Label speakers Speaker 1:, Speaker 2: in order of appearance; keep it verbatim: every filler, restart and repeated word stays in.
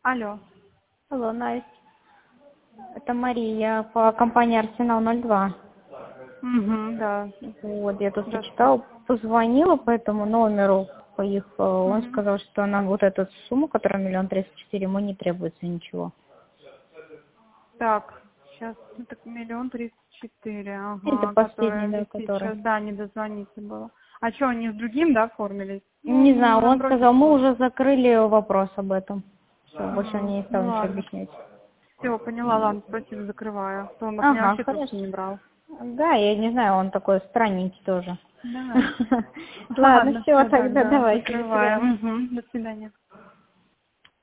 Speaker 1: Алло.
Speaker 2: Алло, Настя. Это Мария по компании Арсенал ноль два.
Speaker 1: Угу, да.
Speaker 2: Вот, я тут
Speaker 1: Здравствуйте.
Speaker 2: почитала, позвонила по этому номеру, по их, э, он
Speaker 1: Угу.
Speaker 2: сказал, что нам вот эту сумму, которая миллион тридцать четыре, ему не требуется ничего.
Speaker 1: Так, сейчас это миллион тридцать четыре,
Speaker 2: Это
Speaker 1: ага,
Speaker 2: последний,
Speaker 1: которая
Speaker 2: да,
Speaker 1: висит
Speaker 2: который.
Speaker 1: сейчас, да, не дозвониться было. А что, они с другим, да, оформились? Ну,
Speaker 2: Не знаю,
Speaker 1: нам
Speaker 2: он
Speaker 1: бросили.
Speaker 2: сказал, мы уже закрыли вопрос об этом. Все, больше он
Speaker 1: Ага,
Speaker 2: не стал
Speaker 1: ну
Speaker 2: ничего
Speaker 1: ладно.
Speaker 2: объяснять.
Speaker 1: Все, поняла, ладно, спасибо, закрываю. То он от меня
Speaker 2: Ага,
Speaker 1: вообще
Speaker 2: хорошо.
Speaker 1: трубки не брал.
Speaker 2: Да, я не знаю, он такой странненький тоже.
Speaker 1: Да.
Speaker 2: Ладно,
Speaker 1: Ладно,
Speaker 2: все,
Speaker 1: все
Speaker 2: тогда
Speaker 1: тогда,
Speaker 2: давайте, до свидания.
Speaker 1: закрываем. Угу, до свидания.